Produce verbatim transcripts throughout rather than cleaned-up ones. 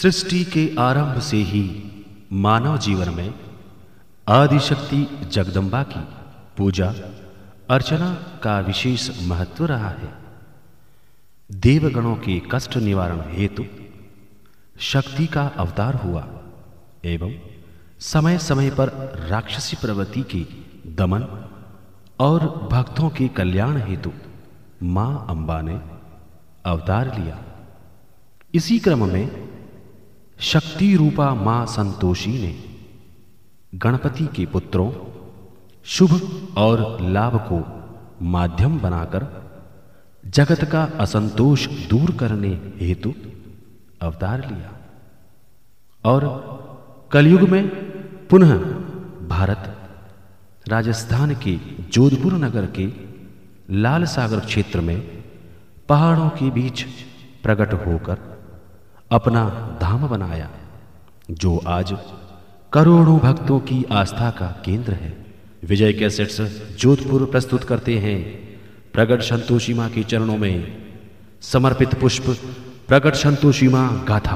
सृष्टि के आरंभ से ही मानव जीवन में आदिशक्ति जगदम्बा की पूजा अर्चना का विशेष महत्व रहा है। देवगणों के कष्ट निवारण हेतु शक्ति का अवतार हुआ एवं समय समय पर राक्षसी प्रवृत्ति के दमन और भक्तों के कल्याण हेतु मां अंबा ने अवतार लिया। इसी क्रम में शक्ति रूपा मां संतोषी ने गणपति के पुत्रों शुभ और लाभ को माध्यम बनाकर जगत का असंतोष दूर करने हेतु अवतार लिया और कलयुग में पुनः भारत राजस्थान के जोधपुर नगर के लाल सागर क्षेत्र में पहाड़ों के बीच प्रकट होकर अपना धाम बनाया, जो आज करोड़ों भक्तों की आस्था का केंद्र है। विजय कैसेट्स जोधपुर प्रस्तुत करते हैं प्रगट संतोषी मां के चरणों में समर्पित पुष्प प्रगट संतोषी मां गाथा।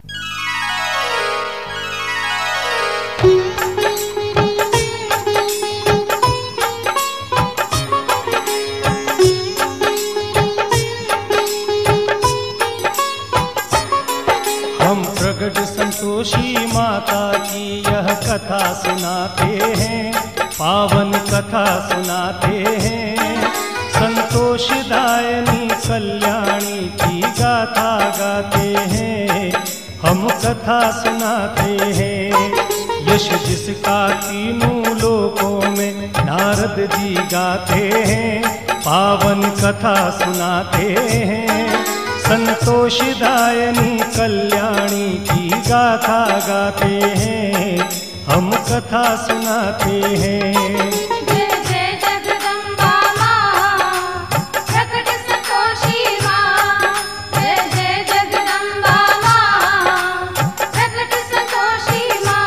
प्रगट संतोषी माता की यह कथा सुनाते हैं, पावन कथा सुनाते हैं। संतोषदायिनी कल्याणी की गाथा गाते हैं, हम कथा सुनाते हैं। यश जिसका तीनों लोकों में नारद जी गाते हैं, पावन कथा सुनाते हैं। संतोषदायिनी कल्याणी की गाथा गाते हैं, हम कथा सुनाते हैं। जय जय जगदम्बा मां, प्रकट संतोषी मां। जय जय जगदम्बा मां, प्रकट संतोषी मां।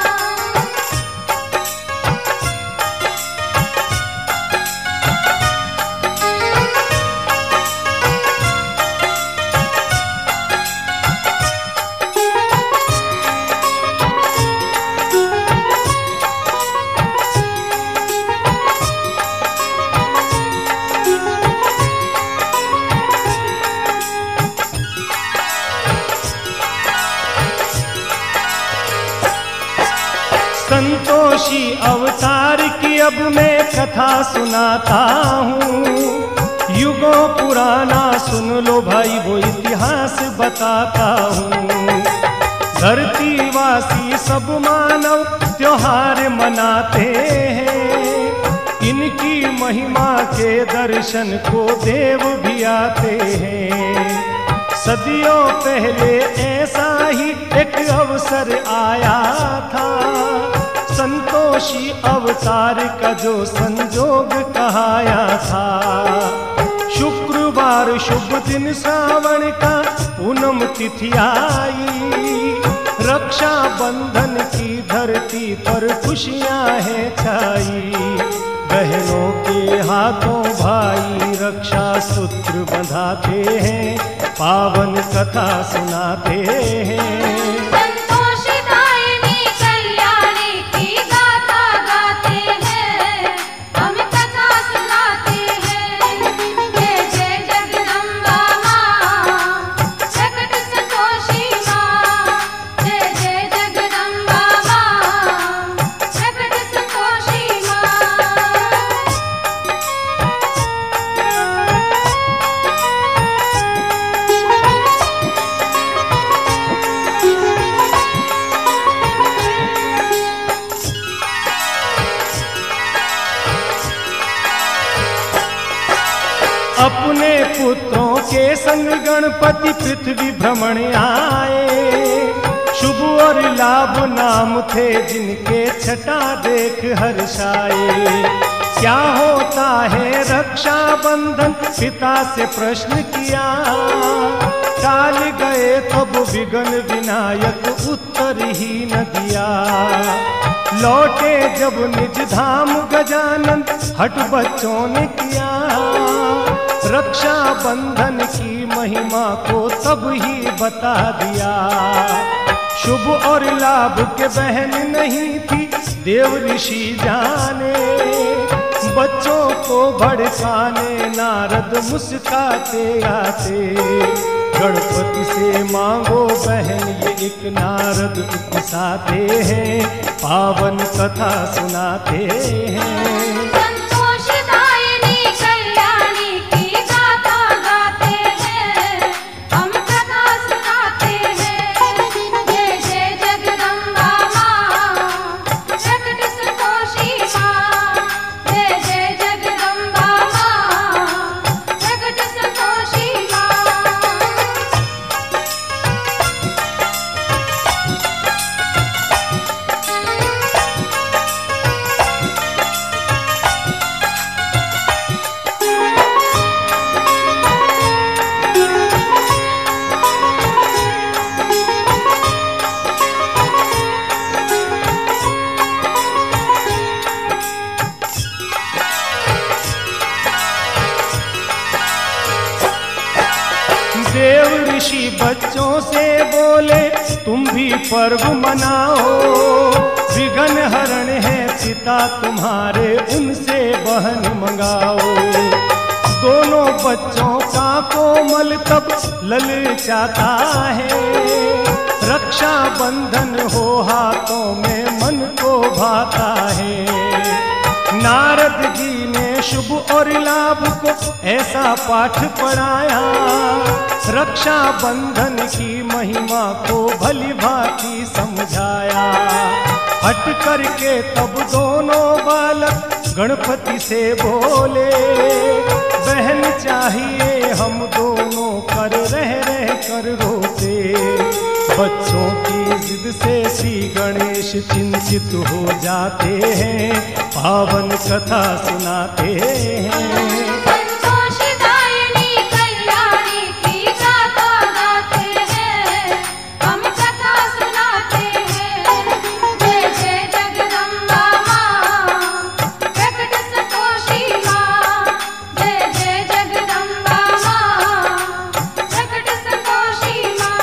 संतोषी अवतार की अब मैं कथा सुनाता हूँ। युगों पुराना सुन लो भाई, वो इतिहास बताता हूँ। धरती वासी सब मानव त्योहार मनाते हैं, इनकी महिमा के दर्शन को देव भी आते हैं। सदियों पहले ऐसा ही एक अवसर आया था, संतोषी अवतार का जो संजोग कहाया था। शुक्रवार शुभ दिन श्रावण का पूनम तिथि आई, रक्षा बंधन की धरती पर खुशियां हैं छाई। बहनों के हाथों भाई रक्षा सूत्र बंधाते हैं, पावन कथा सुनाते हैं। अपने पुत्रों के संग गणपति पृथ्वी भ्रमण आए, शुभ और लाभ नाम थे जिनके छटा देख हर्षाए। क्या होता है रक्षा बंधन पिता से प्रश्न किया, टाल गए तब विघ्न विनायक उत्तर ही न दिया। लौटे जब निज धाम गजानन हट बच्चों ने किया, रक्षा बंधन की महिमा को तब ही बता दिया। शुभ और लाभ के बहन नहीं थी देव ऋषि जाने, बच्चों को भड़काने नारद मुस्काते आते। गणपति से मांगो बहन ये एक नारद उपसाते हैं, पावन कथा सुनाते हैं। संतोषदायिनी कल्याणी की गाथा गाते हैं, हम कथा सुनाते हैं। जय जय जगदम्बा माँ, प्रकट संतोषी माँ। जय जय जगदम्बा माँ, प्रकट संतोषी माँ। देव ऋषि बच्चों से बोले तुम भी पर्व मनाओ, विघ्न हरण है पिता तुम्हारे उनसे बहन मंगाओ। दोनों बच्चों का कोमल तब ललचाता है, रक्षा बंधन हो हाथों में मन को भाता है। नारद जी ने शुभ और लाभ को ऐसा पाठ पढ़ाया, रक्षा बंधन की महिमा को भली भांति समझाया। हट करके तब दोनों बालक गणपति से बोले, बहन चाहिए हम दोनों कर रह रह कर रोते। बच्चों की जिद से श्री गणेश चिंतित हो जाते हैं, पावन कथा सुनाते हैं। संतोषदायिनी कल्याणी की गाथा गाते हैं, हम कथा सुनाते हैं। जय जय जगदम्बा माँ, प्रकट संतोषी माँ। जय जय जगदम्बा माँ, प्रकट संतोषी माँ।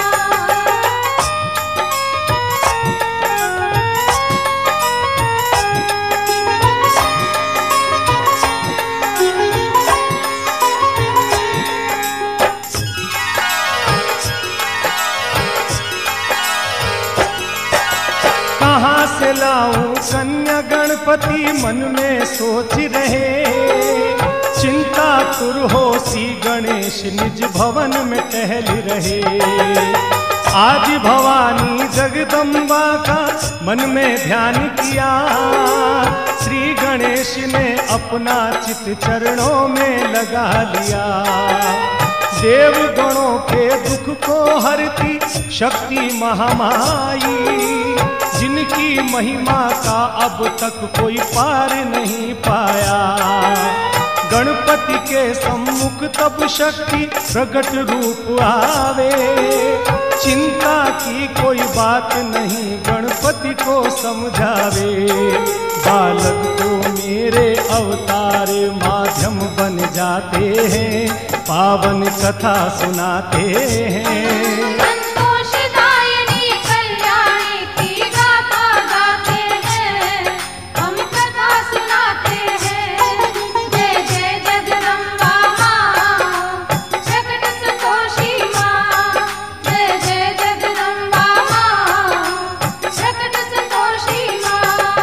कहाँ से लाऊं कन्या गणपति मन में सोच रहे, चिंता तुर हो सी गणेश निज भवन में टहल रहे। आज भवानी जगदम्बा का मन में ध्यान किया, श्री गणेश ने अपना चित चरणों में लगा लिया। देव गणों के दुख को हरती शक्ति महामाई, जिनकी महिमा का अब तक कोई पार नहीं पाया। गणपति के सम्मुख तब शक्ति प्रकट रूप आवे, चिंता की कोई बात नहीं गणपति को समझावे। बालक को मेरे अवतार माध्यम बन जाते हैं, पावन कथा सुनाते हैं। संतोषदायिनी कल्याणी की गाथा गाते हैं, हम कथा सुनाते हैं। जय जय जगदम्बा माँ, प्रकट संतोषी माँ। जय जय जगदम्बा माँ, प्रकट संतोषी माँ।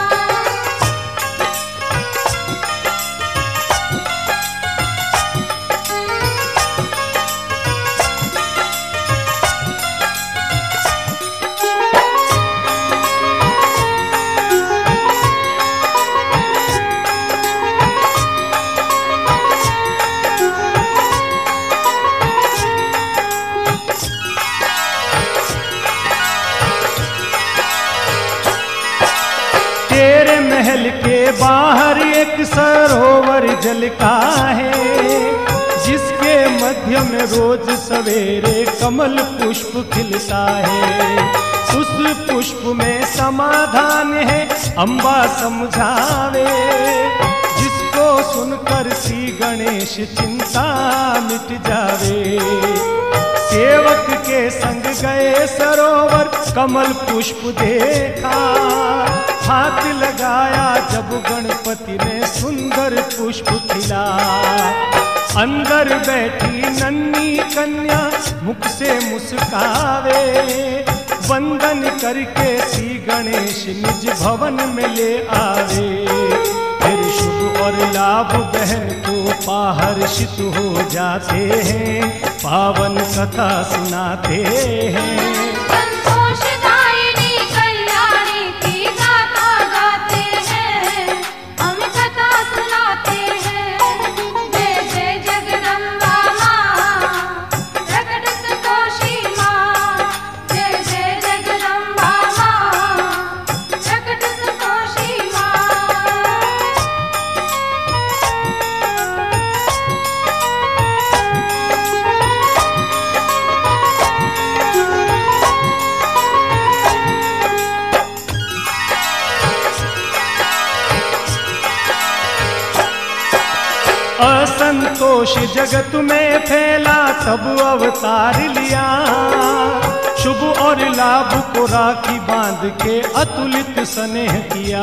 तेरे महल के बाहर एक सरोवर जल का है, जिसके मध्य में रोज सवेरे कमल पुष्प खिलता है। उस पुष्प में समाधान है अम्बा समझावे, जिसको सुनकर श्री गणेश चिंता मिट जावे। सेवक के संग गए सरोवर, कमल पुष्प देखा। हाथ लगाया जब गणपति ने सुंदर पुष्प खिला। अंदर बैठी नन्ही कन्या मुख से मुस्कावे, वंदन करके श्री गणेश निज भवन में ले आवे। फिर शुभ और लाभ बहन को पाहर्षित हो जाते हैं, पावन कथा सुनाते हैं। संतोषदायिनी कल्याणी की गाथा गाते हैं, हम कथा सुनाते हैं। जय जय जगदम्बा माँ, प्रकट संतोषी माँ। जय जय जगदम्बा माँ, प्रकट संतोषी माँ। असंतोष जगत में फैला तब अवतार लिया। शुभ और लाभ को राखी बांध के अतुलित स्नेह किया।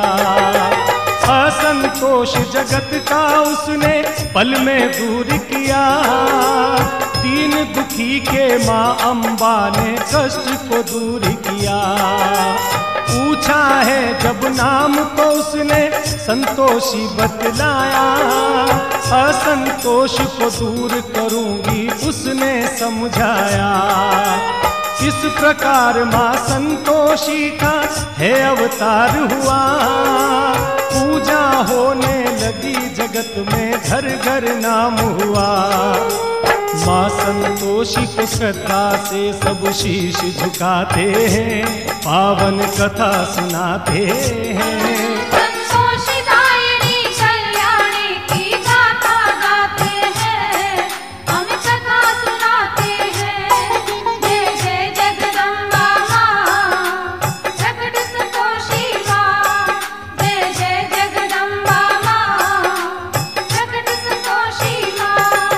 असंतोष जगत का उसने पल में दूर किया। दीन दुखी के माँ अम्बा ने कष्ट को दूर किया। पूछा है जब नाम को उसने संतोषी बतलाया। असंतोष को दूर करूंगी उसने समझाया। इस प्रकार माँ संतोषी का है अवतार हुआ। पूजा होने लगी जगत में, घर घर नाम हुआ। माँ संतोषी को श्रद्धा से सब शीश झुकाते हैं, पावन कथा सुनाते हैं। संतोषदायिनी कल्याणी की गाथा गाते हैं, हम कथा सुनाते हैं। जय जय जगदम्बा माँ, प्रकट संतोषी माँ। जय जय जगदम्बा माँ, प्रकट संतोषी माँ।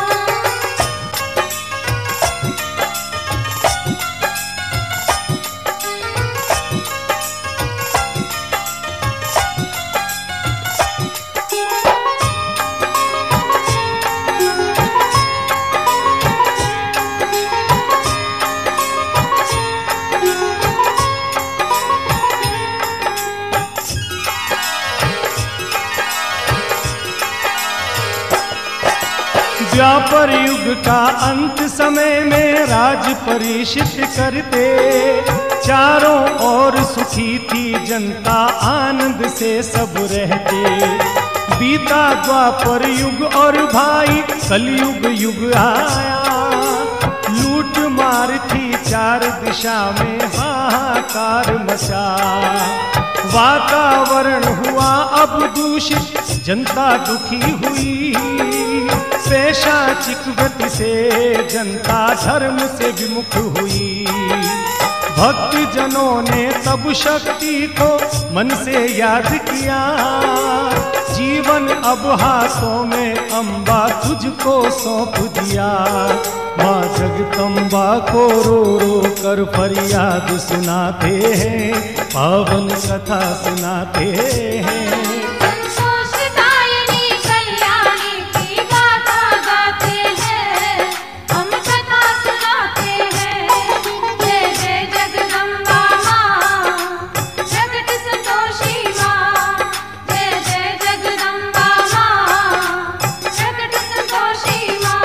द्वापर युग का अंत समय में राज परिषित करते। चारों ओर सुखी थी जनता, आनंद से सब रहते। बीता द्वापर युग और भाई कलयुग युग आया। लूट मार थी चार दिशा में, हाहाकार मचा। वातावरण हुआ अब दूषित, जनता दुखी हुई। पैशाचिक गति से जनता धर्म से विमुख हुई। भक्त जनों ने तब शक्ति को मन से याद किया। जीवन अब हाथों में अम्बा तुझको सौंप दिया। माँ जगदम्बा को रो रो कर फरियाद सुनाते हैं, पावन कथा सुनाते हैं। संतोषदायिनी कल्याणी की गाथा गाते हैं, हम कथा सुनाते हैं। जय जय जगदम्बा माँ, प्रकट संतोषी माँ। जय जय जगदम्बा माँ, प्रकट संतोषी माँ।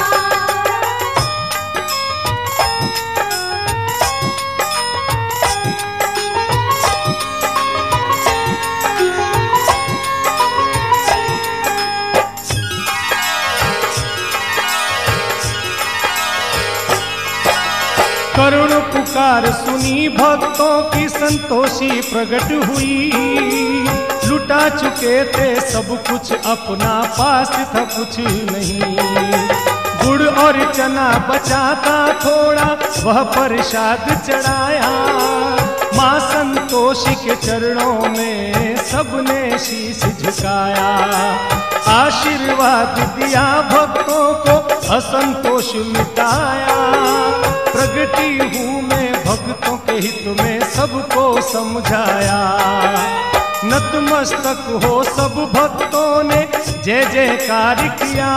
करुण पुकार सुनी भक्तों की संतोषी प्रकट हुई। लुटा चुके थे सब कुछ अपना, पास था कुछ नहीं। गुड़ और चना बचा था थोड़ा, वह प्रसाद चढ़ाया। माँ संतोषी के चरणों में सबने शीश झुकाया। आशीर्वाद दिया भक्तों को, असंतोष मिटाया। प्रगटी हूँ मैं भक्तों के हित में सबको समझाया। नतमस्तक हो सब भक्तों ने जय जयकार किया।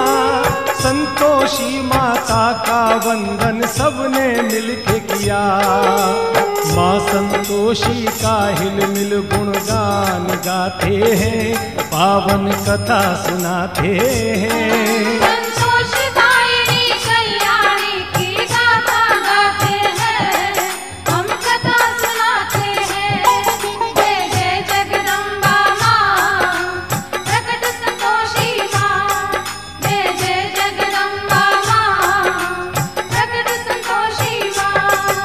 संतोषी माता का वंदन सबने मिलके किया। माँ संतोषी का हिल मिल गुणगान गाते हैं, पावन कथा सुनाते हैं। संतोषदायिनी कल्याणी की गाथा गाते हैं, हम कथा सुनाते हैं। जय जय जगदम्बा माँ, प्रकट संतोषी माँ। जय जय जगदम्बा माँ, प्रकट संतोषी माँ।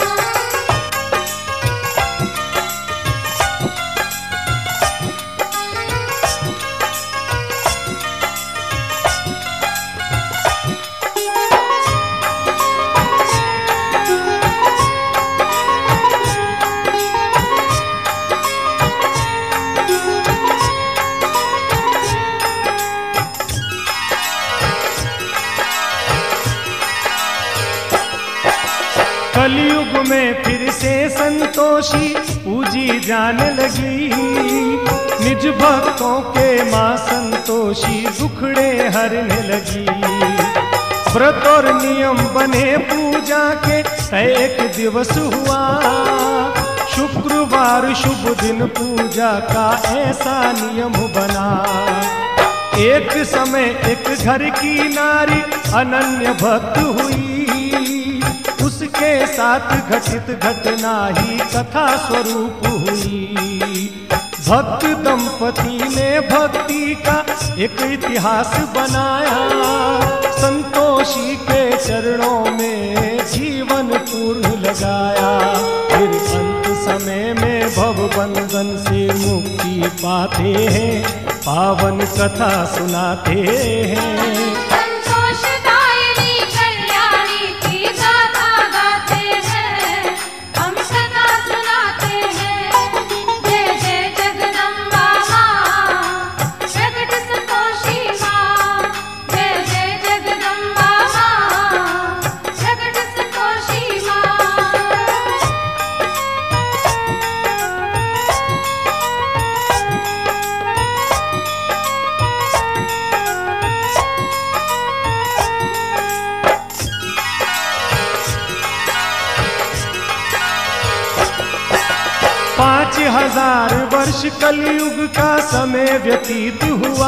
कलयुग में फिर से संतोषी पूजी जाने लगी। निज भक्तों के माँ संतोषी दुखड़े हरने लगी। व्रत और नियम बने पूजा के, एक दिवस हुआ शुक्रवार शुभ दिन पूजा का ऐसा नियम बना। एक समय एक घर की नारी अनन्य भक्त हुई। उसके साथ घटित घटना ही कथा स्वरूप हुई। भक्त दंपति ने भक्ति का एक इतिहास बनाया। संतोषी के चरणों में जीवन पूर्ण लगाया। फिर अंत समय में भव बंधन से मुक्ति पाते हैं, पावन कथा सुनाते हैं। संतोषदायिनी कल्याणी की गाथा गाते हैं, हम कथा सुनाते हैं। जय जय जगदम्बा माँ, प्रकट संतोषी माँ। जय जय जगदम्बा माँ, प्रकट संतोषी माँ। पाँच हजार वर्ष कलयुग का समय व्यतीत हुआ।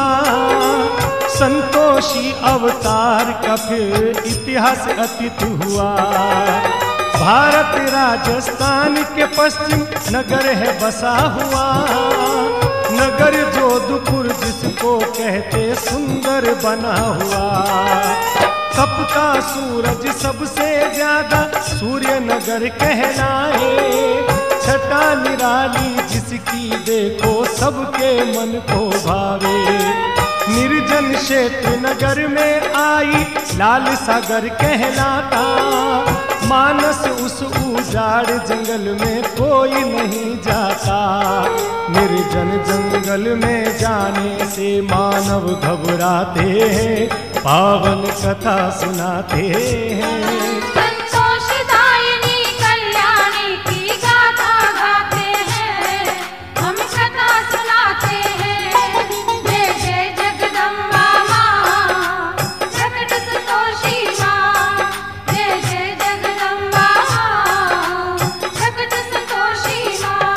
संतोषी अवतार का फिर इतिहास अतीत हुआ। भारत राजस्थान के पश्चिम नगर है बसा हुआ। नगर जोधपुर जिसको कहते सुंदर बना हुआ। तपता सूरज सबसे ज्यादा सूर्य नगर कहलाए। छटा निराली जिसकी देखो सबके मन को भावे। निर्जन क्षेत्र नगर में आई लाल सागर कहलाता। मानस उस उजाड़ जंगल में कोई नहीं जाता। निर्जन जंगल में जाने से मानव घबराते हैं, पावन कथा सुनाते हैं। संतोषदायिनी कल्याणी की गाथा गाते हैं, हम कथा सुनाते हैं। जय जय जगदम्बा माँ, प्रकट संतोषी माँ। जय जय जगदम्बा माँ, प्रकट संतोषी माँ।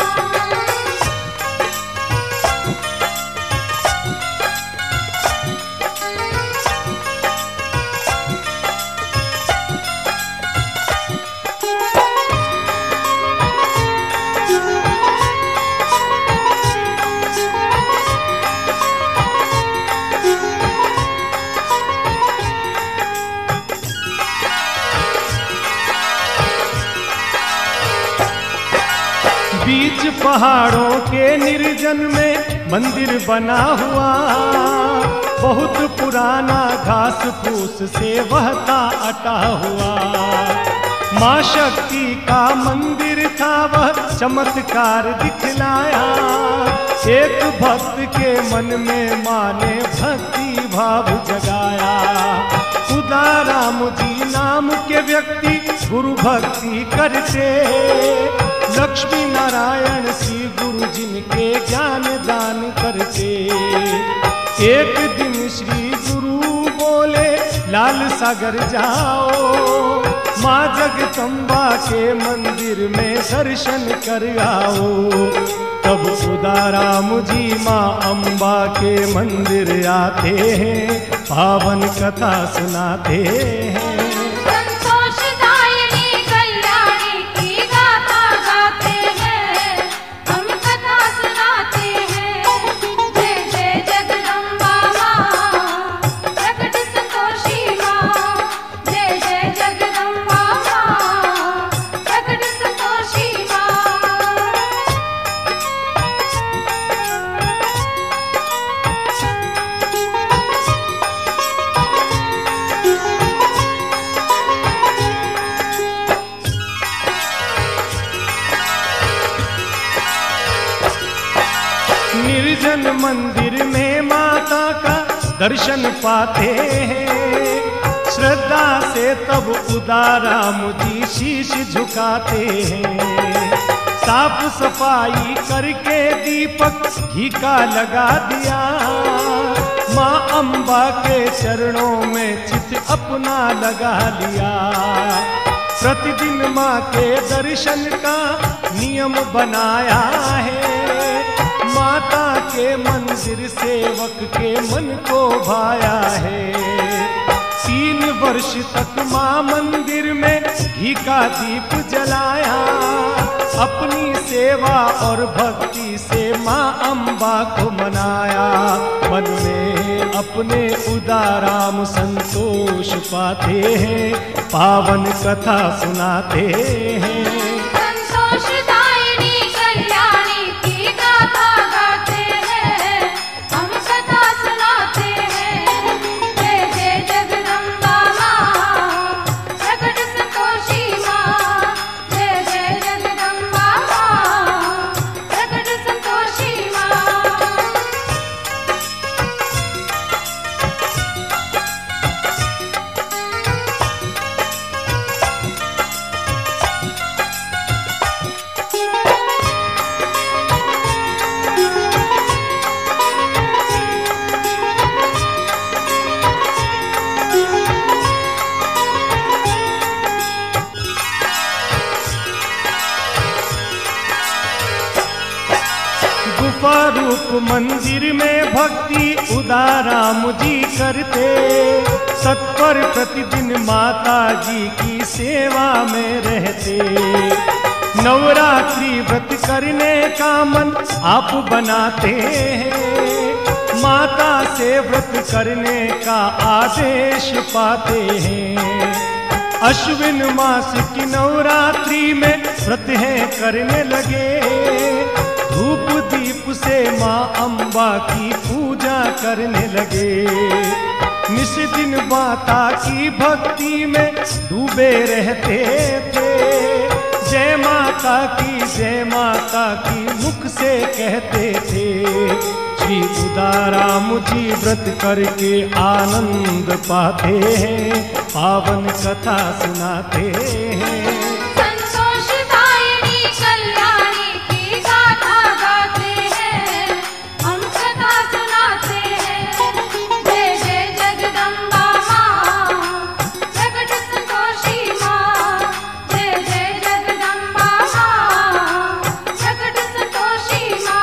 बीच पहाड़ों के निर्जन में मंदिर बना हुआ। बहुत पुराना घास फूस से वहता अटा हुआ। माँ शक्ति का मंदिर था वह चमत्कार दिखलाया। एक भक्त के मन में माँ ने भक्ति भाव जगाया। खुदा राम जी नाम के व्यक्ति गुरु भक्ति करते। लक्ष्मी नारायण श्री गुरु जिनके ज्ञान दान करते। एक दिन श्री गुरु बोले लाल सागर जाओ, माँ जगदम्बा के मंदिर में दर्शन कर आओ। तब उदाराम जी माँ अम्बा के मंदिर आते हैं, पावन कथा सुनाते हैं। संतोषदायिनी कल्याणी की गाथा गाते हैं, हम कथा सुनाते हैं। जय जय जगदम्बा माँ, प्रकट संतोषी माँ। जय जय जगदम्बा माँ, प्रकट संतोषी माँ। निर्जन मंदिर में माता का दर्शन पाते हैं। श्रद्धा से तब उदाराम जी शीश झुकाते हैं। साफ सफाई करके दीपक घी का लगा दिया। माँ अम्बा के चरणों में चित अपना लगा लिया। प्रतिदिन माँ के दर्शन का नियम बनाया है। माता के मंदिर सेवक के मन को भाया है। तीन वर्ष तक माँ मंदिर में घी का दीप जलाया। अपनी सेवा और भक्ति से माँ अम्बा को मनाया। मन में अपने उदाराम संतोष पाते हैं, पावन कथा सुनाते हैं। संतोषदायिनी कल्याणी की गाथा गाते हैं, हम कथा सुनाते हैं। जय जय जगदम्बा माँ, प्रकट संतोषी माँ। जय जय जगदम्बा माँ, प्रकट संतोषी माँ। गुफा रूप मंदिर में भक्ति उदाराम जी करते। तत्पर प्रतिदिन माता जी की सेवा में रहते। नवरात्रि व्रत करने का मन आप बनाते हैं। माता से व्रत करने का आदेश पाते हैं। अश्विन मास की नवरात्रि में व्रत है करने लगे। धूप दीप से माँ अम्बा की पूजा करने लगे। निस दिन माता की भक्ति में डूबे रहते थे। जय माता की जय माता की मुख से कहते थे। श्री उदाराम जी व्रत करके आनंद पाते हैं, पावन कथा सुनाते हैं। संतोषदायिनी कल्याणी की गाथा गाते हैं, हम कथा सुनाते हैं। जय जय जगदम्बा माँ, प्रकट संतोषी माँ। जय जय जगदम्बा माँ, प्रकट संतोषी माँ।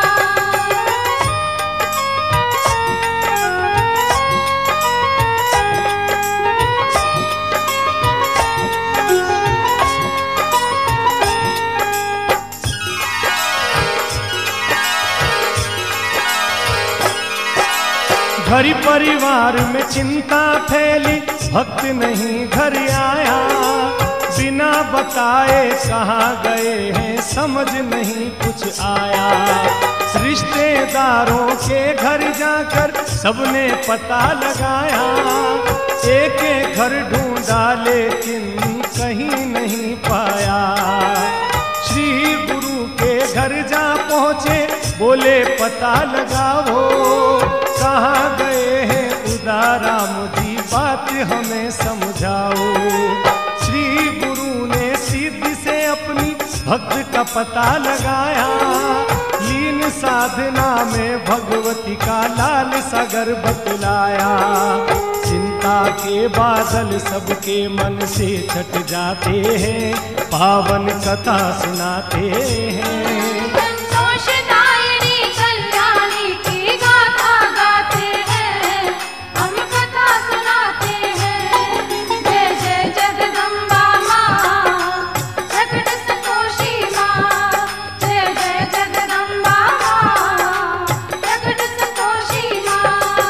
घर परिवार में चिंता फैली, भक्त नहीं घर आया। बिना बताए कहाँ गए हैं समझ नहीं कुछ आया। रिश्तेदारों के घर जाकर सबने पता लगाया। एक एक घर ढूंढा लेकिन कहीं नहीं पाया। श्री गुरु के घर जा पहुँचे, बोले पता लगाओ कहाँ गए हैं उदाराम जी, बात हमें समझाओ। श्री गुरु ने भक्त का पता लगाया, लीन साधना में भगवती का लाल सागर बतलाया। चिंता के बादल सबके मन से छट जाते हैं, पावन कथा सुनाते हैं। संतोषदायिनी कल्याणी की गाथा गाते हैं, हम कथा सुनाते हैं। जय जय जगदम्बा माँ, प्रकट संतोषी माँ। जय जय जगदम्बा माँ, प्रकट संतोषी माँ।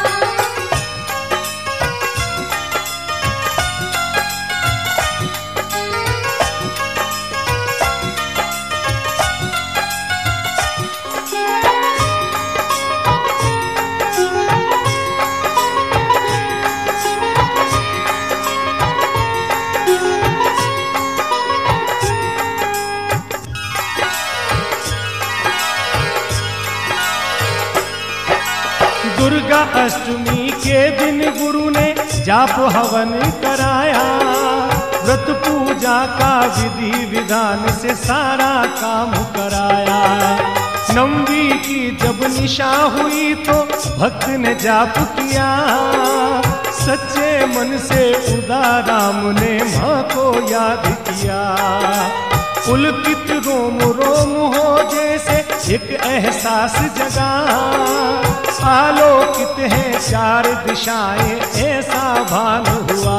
दुर्गा अष्टमी के दिन गुरु ने जाप हवन कराया, व्रत पूजा का विधि विधान से सारा काम कराया। नवमी की जब निशा हुई तो भक्त ने जाप किया, सच्चे मन से उदाराम ने माँ को याद किया। पुलकित रोम रोम हो जैसे एक एहसास जगा, आलोकित है चार दिशाएं ऐसा भान हुआ।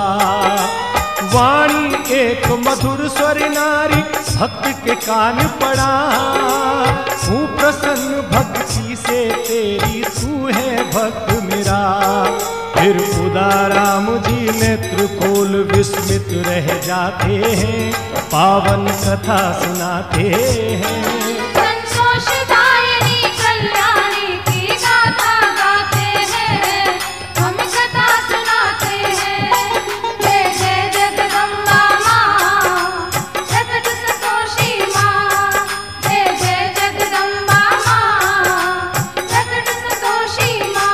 वाणी एक मधुर स्वर नारी भक्त के कान पड़ा, हूँ प्रसन्न भक्ति से तेरी तू है भक्त मेरा। फिर उदाराम जी नेत्र खोल विस्मित रह जाते हैं, पावन कथा सुनाते हैं। संतोषदायिनी कल्याणी की गाथा गाते हैं, हम कथा सुनाते हैं। जय जय जगदम्बा माँ, प्रकट संतोषी माँ। जय जय जगदम्बा माँ, प्रकट संतोषी माँ।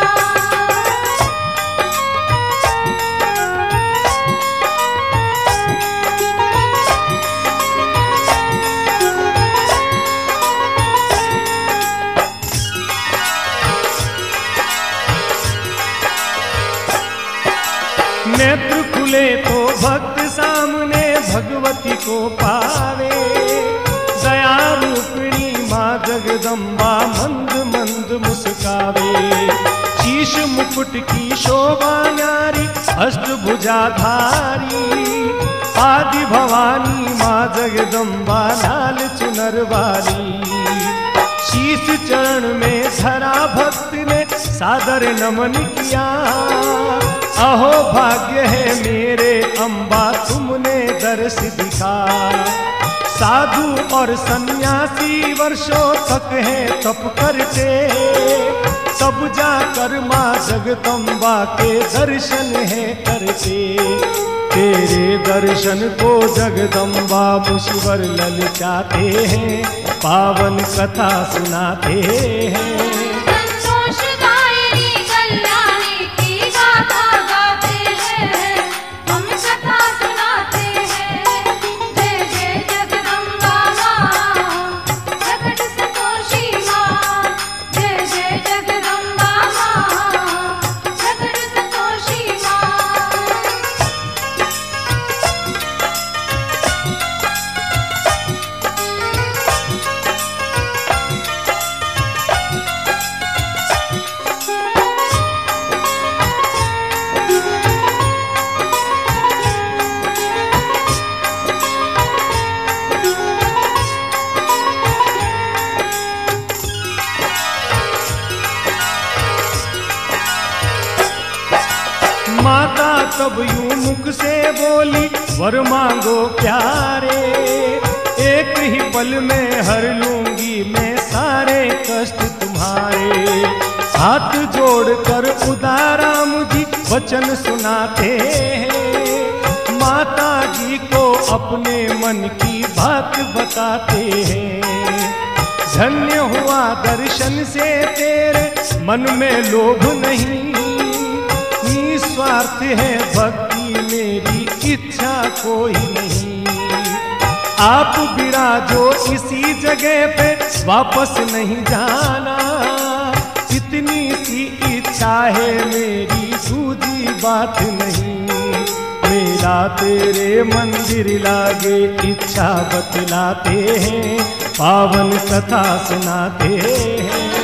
नेत्र खुले तो भक्त सामने भगवती को पावे, दया रूपिणी माँ जगदम्बा मंद मंद मुस्कावे। शीश मुकुट की शोभा न्यारी अष्टभुजाधारी, आदि भवानी माँ जगदम्बा लाल चुनर वाली। शीश चरण में धरा भक्त ने सादर नमन किया, अहो भाग्य है मेरे अम्बा तुमने दर्श दिखा। साधु और सन्यासी वर्षों तक है तप करते, तब जाकर माँ जगदम्बा के दर्शन है करते। तेरे दर्शन को जगदम्बा मुश्वर ललचाते हैं, पावन कथा सुनाते हैं। संतोषदायिनी कल्याणी की गाथा गाते हैं, हम कथा सुनाते हैं। जय जय जगदम्बा माँ, प्रकट संतोषी माँ। जय जय जगदम्बा माँ, प्रकट संतोषी माँ। माता तब यूं मुख से बोली, वर मांगो प्यारे। एक ही पल में हर लूंगी मैं सारे कष्ट तुम्हारे। हाथ जोड़कर उदाराम जी वचन सुनाते हैं, माता जी को अपने मन की बात बताते हैं। धन्य हुआ दर्शन से तेरे मन में लोभ नहीं, निस्वार्थ है भक्ति मेरी इच्छा कोई नहीं। आप विराजो इसी जगह पे, वापस नहीं जाना। इतनी सी इच्छा है मेरी, दूजी बात नहीं। मेरा तेरे मंदिर लागे, इच्छा बतलाते हैं, पावन कथा सुनाते हैं।